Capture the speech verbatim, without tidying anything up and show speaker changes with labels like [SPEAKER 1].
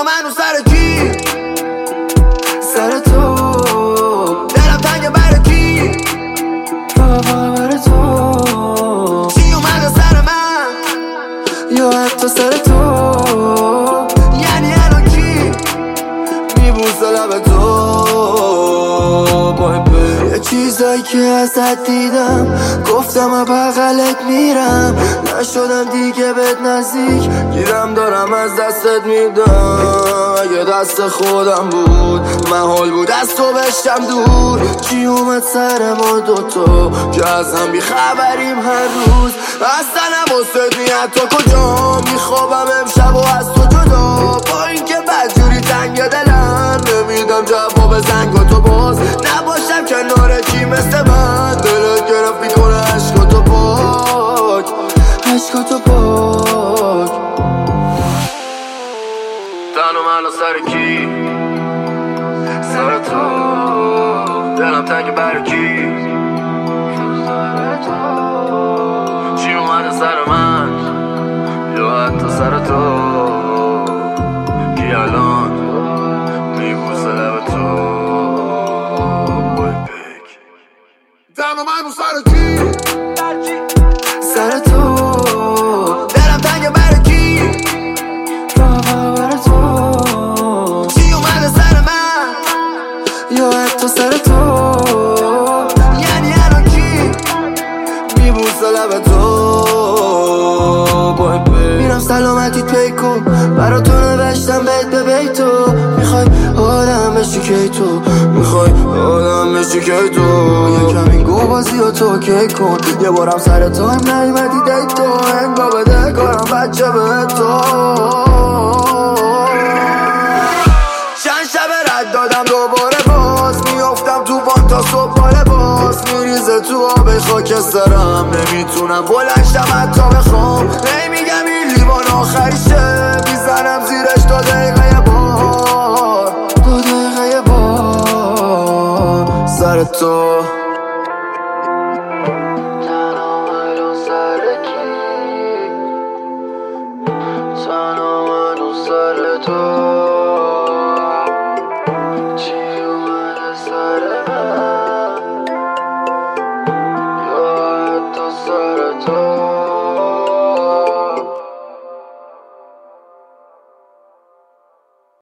[SPEAKER 1] منو سر کی؟ سر تو. دلم تنگ برای کی؟ فقط برای تو. چی اومده سر من یا حتی سر تو؟ یعنی الان کی میبوسه لب تو؟ یه چیزایی که ازت دیدم گفتم بغلت میرم، نشدم دیگه بهت نزدیک، گیرم دارم از دستت میدم. اگه دست خودم بود محال بود از تو بشم دور. چی اومد سر ما دوتا که از هم بیخبریم هر روز؟ اصلا نباست نیت تو کجا میخوابم امشب و از تو جدا. با اینکه بدجوری تنگ دلم نمیدم جواب زنگ تو باز نباشم کنار کی مثل من. دلت گرفت میکنه عشقاتو پاک، عشقاتو پاک. تنم الان سر کی؟ سر تو. دلم تنگ برای کی؟ چی اومده سر من یا حتی سر تو؟ کی الان میبوسه لب تو؟
[SPEAKER 2] تنم منو سر کی؟
[SPEAKER 1] سر تو. دلم تنگ برای کی؟ فقط برای تو. چی اومده سر من یا حتی سر تو؟ یعنی الان کی میبوسه لب تو؟ میرم سلامتی پیکو برا تو نوشتم بیت به بیت تو. میخوای آدم بشی کی تو؟ میخوای آدم بشی کی تو؟ یه کمی گو بازی و تو کی کن. یه بارم سر تو هم نیمدی دیت تو. انگا بده کارم بچه به تو. چند شب رد دادم دوباره باز میافتم تو بان تا صبح باره باز میریزه تو آب خاکسترم. نمیتونم بلنشم حتی بخوام. نمیگم این لیوان آخریشه میزنم زیرش دو دقیقه بار، دو دقیقه بار. سر تو